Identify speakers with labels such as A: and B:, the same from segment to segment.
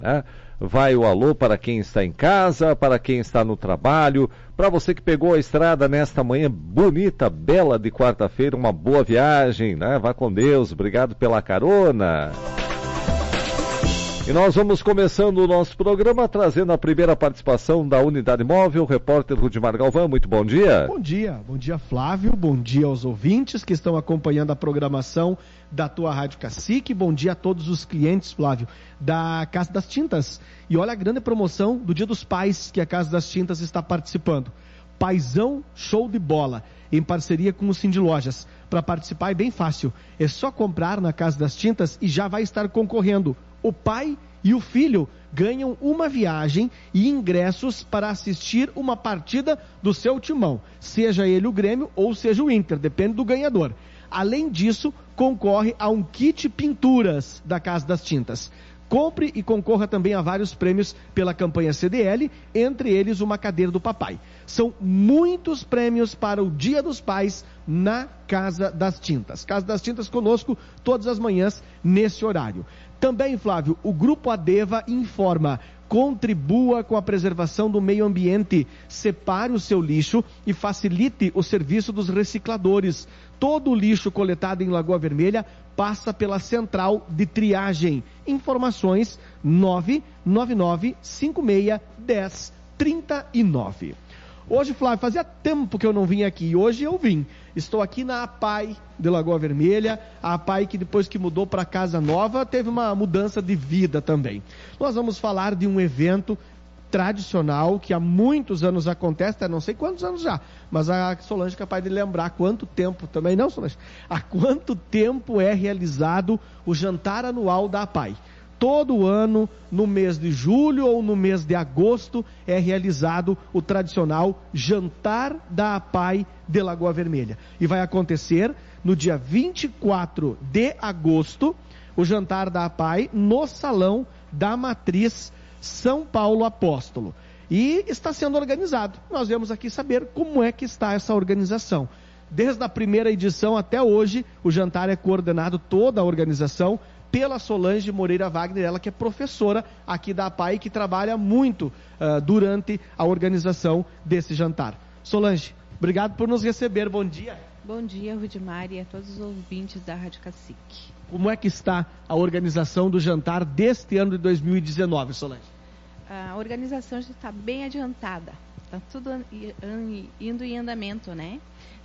A: né? Vai o alô para quem está em casa, para quem está no trabalho, para você que pegou a estrada nesta manhã bonita, bela de quarta-feira, uma boa viagem, né? Vá com Deus, obrigado pela carona. E nós vamos começando o nosso programa trazendo a primeira participação da Unidade Móvel, o repórter Rudimar Galvão. Muito bom dia.
B: Bom dia Flávio, bom dia aos ouvintes que estão acompanhando a programação da tua Rádio Cacique, bom dia a todos os clientes, Flávio, da Casa das Tintas. E olha a grande promoção do Dia dos Pais que a Casa das Tintas está participando. Paizão Show de Bola, em parceria com o Cindy Lojas. Para participar é bem fácil, é só comprar na Casa das Tintas e já vai estar concorrendo. O pai e o filho ganham uma viagem e ingressos para assistir uma partida do seu timão, seja ele o Grêmio ou seja o Inter, depende do ganhador. Além disso, concorre a um kit pinturas da Casa das Tintas. Compre e concorra também a vários prêmios pela campanha CDL, entre eles uma cadeira do papai. São muitos prêmios para o Dia dos Pais na Casa das Tintas. Casa das Tintas conosco todas as manhãs nesse horário. Também, Flávio, o Grupo Adeva informa: contribua com a preservação do meio ambiente, separe o seu lixo e facilite o serviço dos recicladores. Todo o lixo coletado em Lagoa Vermelha passa pela central de triagem. Informações 999-56-1039. Hoje, Flávio, fazia tempo que eu não vim aqui, hoje eu vim. Estou aqui na APAI de Lagoa Vermelha, a APAI que depois que mudou para Casa Nova, teve uma mudança de vida também. Nós vamos falar de um evento tradicional que há muitos anos acontece, não sei quantos anos já, mas a Solange é capaz de lembrar quanto tempo, também não, Solange? Há quanto tempo é realizado o jantar anual da APAI? Todo ano, no mês de julho ou no mês de agosto, é realizado o tradicional Jantar da APAI de Lagoa Vermelha. E vai acontecer no dia 24 de agosto, o Jantar da APAI no Salão da Matriz São Paulo Apóstolo. E está sendo organizado. Nós viemos aqui saber como é que está essa organização. Desde a primeira edição até hoje, o jantar é coordenado, toda a organização, pela Solange Moreira Wagner, ela que é professora aqui da APAI, que trabalha muito durante a organização desse jantar. Solange, obrigado por nos receber, bom dia.
C: Bom dia, Rudimar, e a todos os ouvintes da Rádio Cacique.
B: Como é que está a organização do jantar deste ano de 2019, Solange?
C: A organização já está bem adiantada, está tudo indo em andamento, né?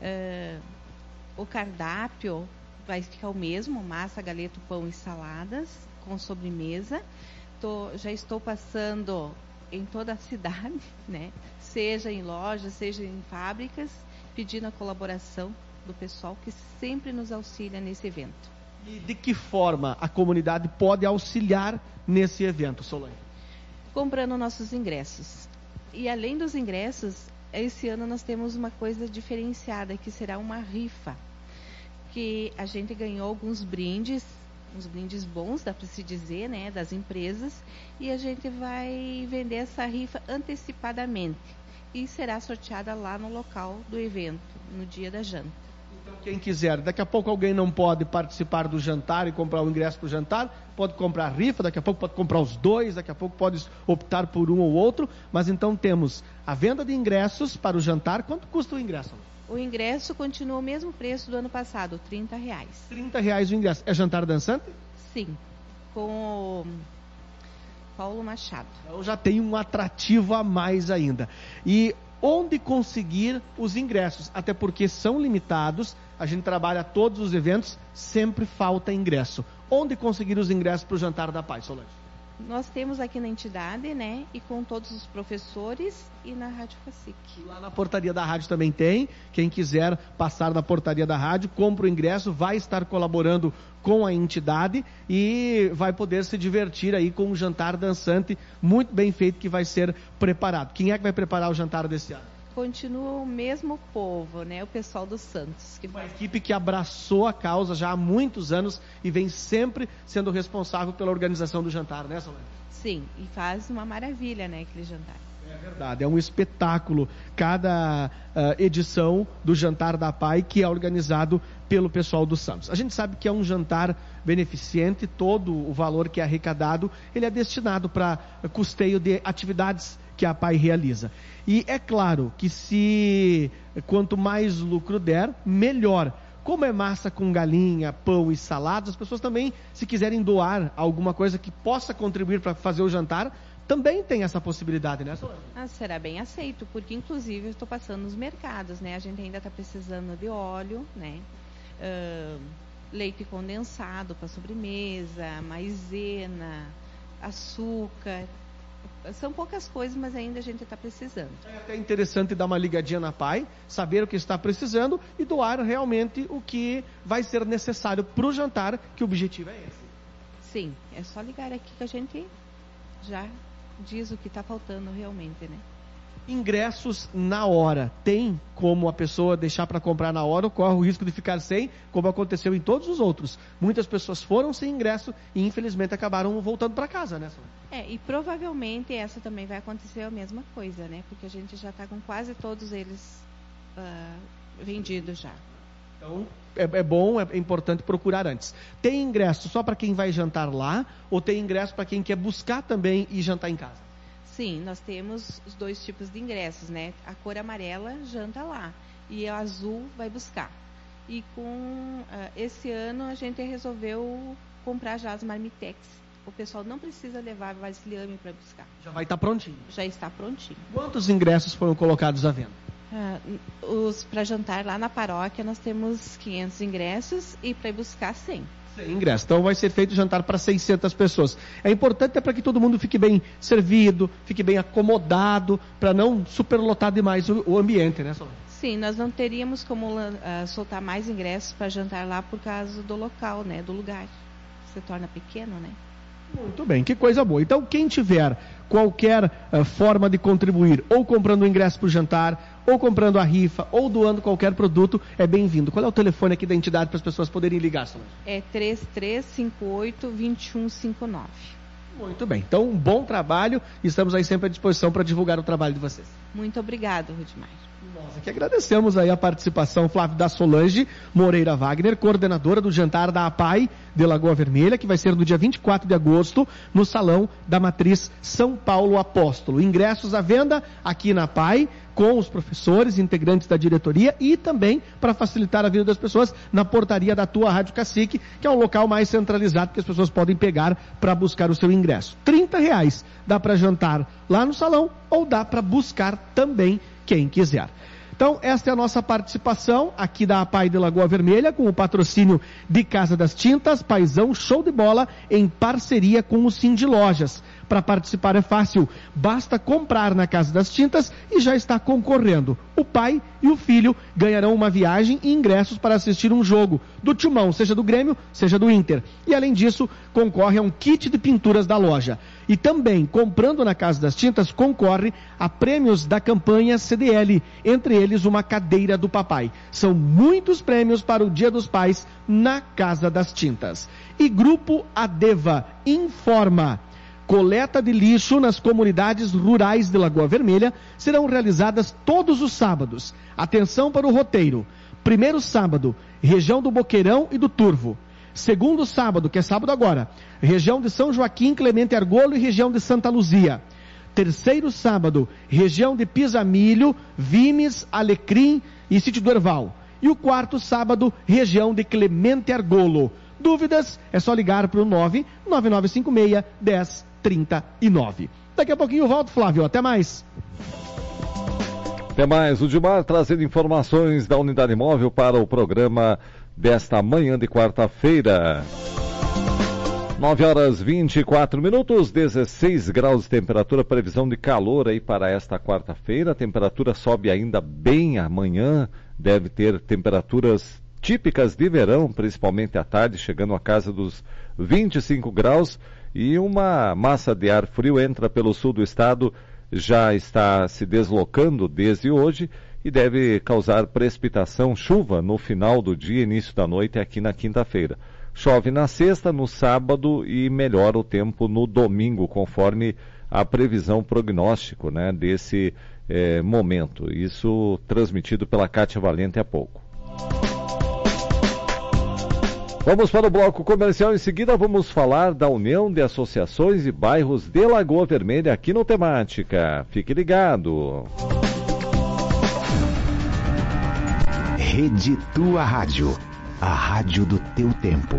C: O cardápio vai ficar o mesmo: massa, galeto, pão e saladas, com sobremesa. Já estou passando em toda a cidade, né? Seja em lojas, seja em fábricas, pedindo a colaboração do pessoal que sempre nos auxilia nesse evento.
B: E de que forma a comunidade pode auxiliar nesse evento, Solange?
C: Comprando nossos ingressos. E além dos ingressos, esse ano nós temos uma coisa diferenciada, que será uma rifa. Que a gente ganhou alguns brindes, uns brindes bons, dá para se dizer, né, das empresas, e a gente vai vender essa rifa antecipadamente e será sorteada lá no local do evento, no dia da janta.
B: Então, quem quiser, daqui a pouco alguém não pode participar do jantar e comprar o ingresso para o jantar, pode comprar a rifa, daqui a pouco pode comprar os dois, daqui a pouco pode optar por um ou outro, mas então temos a venda de ingressos para o jantar. Quanto custa o ingresso?
C: O ingresso continua o mesmo preço do ano passado, R$30.
B: R$30 o ingresso. É jantar dançante?
C: Sim, com o Paulo Machado.
B: Então já tem um atrativo a mais ainda. E onde conseguir os ingressos? Até porque são limitados, a gente trabalha todos os eventos, sempre falta ingresso. Onde conseguir os ingressos para o Jantar da Paz, Solange?
C: Nós temos aqui na entidade, né, e com todos os professores e na Rádio Cacique.
B: Lá na portaria da rádio também tem. Quem quiser passar na portaria da rádio, compra o ingresso, vai estar colaborando com a entidade e vai poder se divertir aí com um jantar dançante muito bem feito que vai ser preparado. Quem é que vai preparar o jantar desse ano?
C: Continua o mesmo povo, né? O pessoal do Santos.
B: Uma equipe que abraçou a causa já há muitos anos e vem sempre sendo responsável pela organização do jantar, né, Solange?
C: Sim, e faz uma maravilha, né, aquele jantar.
B: É verdade, é um espetáculo cada edição do Jantar da APAI, que é organizado pelo pessoal do Santos. A gente sabe que é um jantar beneficente, todo o valor que é arrecadado, ele é destinado para custeio de atividades que a APAI realiza. E é claro que quanto mais lucro der, melhor. Como é massa com galinha, pão e saladas, as pessoas também, se quiserem doar alguma coisa que possa contribuir para fazer o jantar, também tem essa possibilidade, né, Solange?
C: Será bem aceito, porque inclusive eu estou passando nos mercados, né? A gente ainda está precisando de óleo, né? Leite condensado para sobremesa, maisena, açúcar. São poucas coisas, mas ainda a gente está precisando.
B: É até interessante dar uma ligadinha na APAI, saber o que está precisando e doar realmente o que vai ser necessário para o jantar, que o objetivo é esse.
C: Sim, é só ligar aqui que a gente já diz o que está faltando realmente, né?
B: Ingressos na hora. Tem como a pessoa deixar para comprar na hora ou corre o risco de ficar sem, como aconteceu em todos os outros. Muitas pessoas foram sem ingresso e infelizmente acabaram voltando para casa, né, Solange?
C: E provavelmente essa também vai acontecer a mesma coisa, né? Porque a gente já está com quase todos eles vendidos já.
B: Então, é bom, é importante procurar antes. Tem ingresso só para quem vai jantar lá ou tem ingresso para quem quer buscar também e jantar em casa?
C: Sim, nós temos os dois tipos de ingressos, né? A cor amarela janta lá e a azul vai buscar. E com esse ano a gente resolveu comprar já as marmitex. O pessoal não precisa levar vasilhame para buscar.
B: Já vai estar prontinho?
C: Já está prontinho.
B: Quantos ingressos foram colocados à venda?
C: Para jantar lá na paróquia nós temos 500 ingressos e para ir buscar 100.
B: 100 ingressos. Então vai ser feito jantar para 600 pessoas. É importante para que todo mundo fique bem servido, fique bem acomodado, para não superlotar demais o ambiente, né, Solange?
C: Sim, nós não teríamos como soltar mais ingressos para jantar lá por causa do local, né, do lugar. Se torna pequeno, né?
B: Muito bem, que coisa boa. Então, quem tiver qualquer forma de contribuir, ou comprando o ingresso para o jantar, ou comprando a rifa, ou doando qualquer produto, é bem-vindo. Qual é o telefone aqui da entidade para as pessoas poderem ligar, Solange?
C: É 3358-2159.
B: Muito bem. Então, um bom trabalho e estamos aí sempre à disposição para divulgar o trabalho de vocês.
C: Muito obrigado, Rudimar.
B: Nós aqui agradecemos aí a participação, Flávio, da Solange Moreira Wagner, coordenadora do jantar da APAI de Lagoa Vermelha, que vai ser no dia 24 de agosto, no Salão da Matriz São Paulo Apóstolo. Ingressos à venda aqui na APAI, com os professores, integrantes da diretoria e também, para facilitar a vida das pessoas, na portaria da tua Rádio Cacique, que é um local mais centralizado que as pessoas podem pegar para buscar o seu ingresso. R$30 dá para jantar lá no salão ou dá para buscar também quem quiser. Então, esta é a nossa participação aqui da APAI de Lagoa Vermelha, com o patrocínio de Casa das Tintas, Paizão Show de Bola, em parceria com o Cindy Lojas. Para participar é fácil, basta comprar na Casa das Tintas e já está concorrendo. O pai e o filho ganharão uma viagem e ingressos para assistir um jogo do Timão, seja do Grêmio, seja do Inter. E além disso, concorre a um kit de pinturas da loja. E também, comprando na Casa das Tintas, concorre a prêmios da campanha CDL, entre eles uma cadeira do papai. São muitos prêmios para o Dia dos Pais na Casa das Tintas. E Grupo Adeva informa: coleta de lixo nas comunidades rurais de Lagoa Vermelha serão realizadas todos os sábados. Atenção para o roteiro. Primeiro sábado, região do Boqueirão e do Turvo. Segundo sábado, que é sábado agora, região de São Joaquim, Clemente Argolo e região de Santa Luzia. Terceiro sábado, região de Pisamilho, Vimes, Alecrim e Sítio do Herval. E o quarto sábado, região de Clemente Argolo. Dúvidas? É só ligar para o 99956-1039. Daqui a pouquinho eu volto, Flávio. Até mais.
A: Até mais. O Dimar trazendo informações da Unidade Móvel para o programa desta manhã de quarta-feira. 9h24, 16 graus de temperatura, previsão de calor aí para esta quarta-feira. A temperatura sobe ainda bem amanhã, deve ter temperaturas típicas de verão, principalmente à tarde, chegando à casa dos 25 graus. E uma massa de ar frio entra pelo sul do estado, já está se deslocando desde hoje e deve causar precipitação, chuva no final do dia, início da noite aqui na quinta-feira. Chove na sexta, no sábado e melhora o tempo no domingo, conforme a previsão prognóstico, né, desse momento. Isso transmitido pela Kátia Valente há pouco. Vamos para o bloco comercial. Em seguida vamos falar da União de Associações e Bairros de Lagoa Vermelha aqui no Temática. Fique ligado.
D: Rede Tua Rádio, a rádio do teu tempo.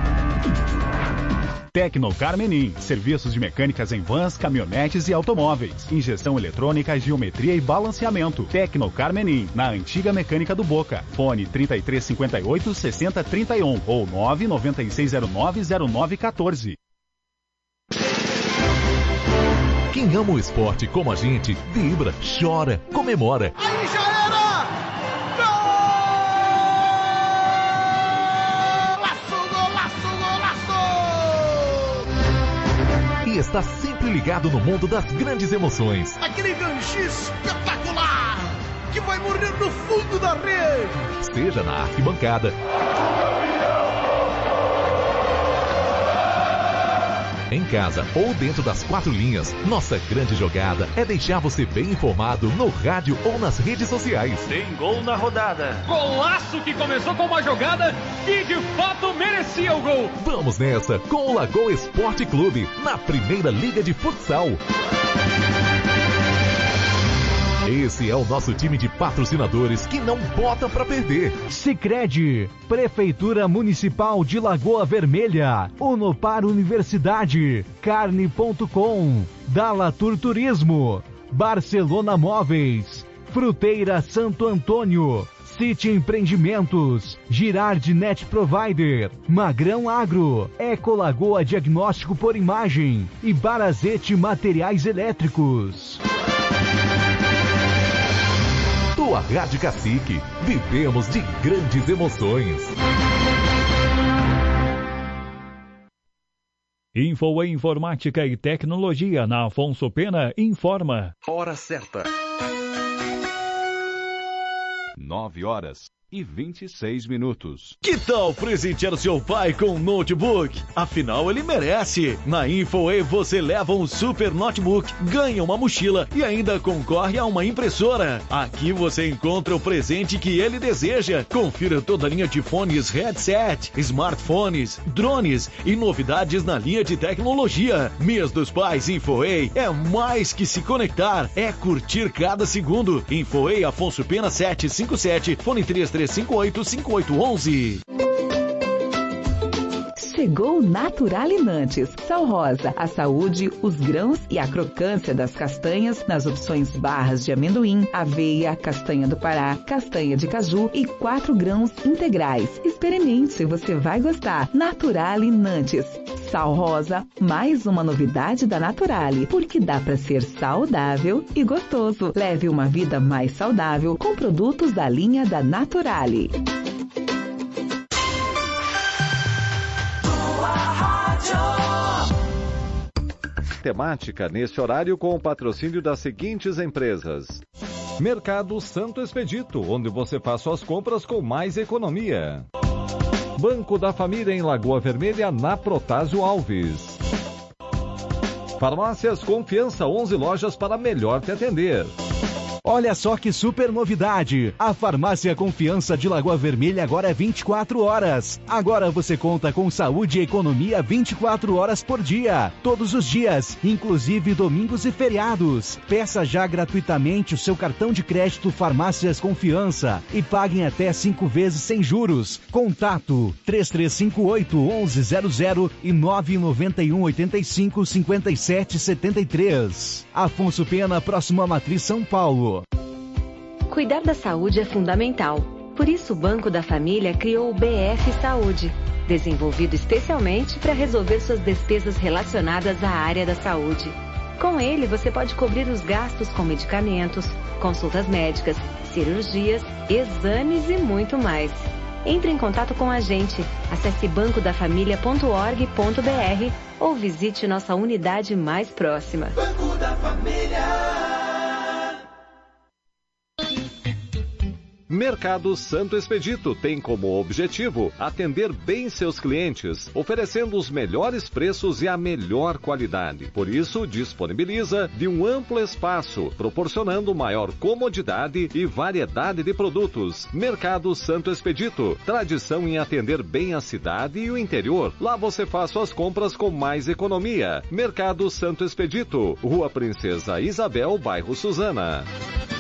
E: Tecnocar Menin, serviços de mecânicas em vans, caminhonetes e automóveis. Injeção eletrônica, geometria e balanceamento. Tecnocar Menin, na antiga mecânica do Boca. Fone 3358-6031 ou 996090914.
F: Quem ama o esporte como a gente, vibra, chora, comemora.
G: Aí já era!
F: E está sempre ligado no mundo das grandes emoções.
G: Aquele gancho espetacular que vai morrer no fundo da rede.
F: Seja na arquibancada, em casa ou dentro das quatro linhas, nossa grande jogada é deixar você bem informado no rádio ou nas redes sociais.
H: Tem gol na rodada. Golaço que começou com uma jogada que de fato merecia o gol.
F: Vamos nessa com o Lagoa Esporte Clube, na Primeira Liga de Futsal. Esse é o nosso time de patrocinadores que não bota pra perder.
I: Sicredi, Prefeitura Municipal de Lagoa Vermelha, Unopar Universidade, Carne.com, Dalatur Turismo, Barcelona Móveis, Fruteira Santo Antônio, City Empreendimentos, Girard Net Provider, Magrão Agro, Ecolagoa Diagnóstico por Imagem e Barazete Materiais Elétricos.
F: Tua Rádio Cacique, vivemos de grandes emoções.
J: Info em Informática e Tecnologia na Afonso Pena informa.
K: Hora certa. 9h26.
L: Que tal presentear seu pai com um notebook? Afinal, ele merece. Na InfoWay você leva um super notebook, ganha uma mochila e ainda concorre a uma impressora. Aqui você encontra o presente que ele deseja. Confira toda a linha de fones, headset, smartphones, drones e novidades na linha de tecnologia. Mês dos Pais InfoWay é mais que se conectar, é curtir cada segundo. InfoWay Afonso Pena 757, fone 3358-5811.
M: Chegou Naturalinantes, Sal Rosa, a saúde, os grãos e a crocância das castanhas nas opções barras de amendoim, aveia, castanha do Pará, castanha de caju e 4 grãos integrais. Experimente, você vai gostar. Naturalinantes, Sal Rosa, mais uma novidade da Naturale, porque dá para ser saudável e gostoso. Leve uma vida mais saudável com produtos da linha da Naturale.
A: Temática neste horário com o patrocínio das seguintes empresas. Mercado Santo Expedito, onde você faz suas compras com mais economia. Banco da Família em Lagoa Vermelha, na Protásio Alves. Farmácias Confiança, 11 lojas para melhor te atender.
I: Olha só que super novidade! A Farmácia Confiança de Lagoa Vermelha agora é 24 horas. Agora você conta com saúde e economia 24 horas por dia. Todos os dias, inclusive domingos e feriados. Peça já gratuitamente o seu cartão de crédito Farmácias Confiança e paguem até 5 vezes sem juros. Contato 3358-1100 e 991-85-5773. Afonso Pena, próximo à Matriz São Paulo.
N: Cuidar da saúde é fundamental. Por isso, o Banco da Família criou o BF Saúde, desenvolvido especialmente para resolver suas despesas relacionadas à área da saúde. Com ele, você pode cobrir os gastos com medicamentos, consultas médicas, cirurgias, exames e muito mais. Entre em contato com a gente. Acesse bancodafamilia.org.br ou visite nossa unidade mais próxima.
G: Banco da Família.
A: Mercado Santo Expedito tem como objetivo atender bem seus clientes, oferecendo os melhores preços e a melhor qualidade. Por isso, disponibiliza de um amplo espaço, proporcionando maior comodidade e variedade de produtos. Mercado Santo Expedito, tradição em atender bem a cidade e o interior. Lá você faz suas compras com mais economia. Mercado Santo Expedito, Rua Princesa Isabel, bairro Suzana.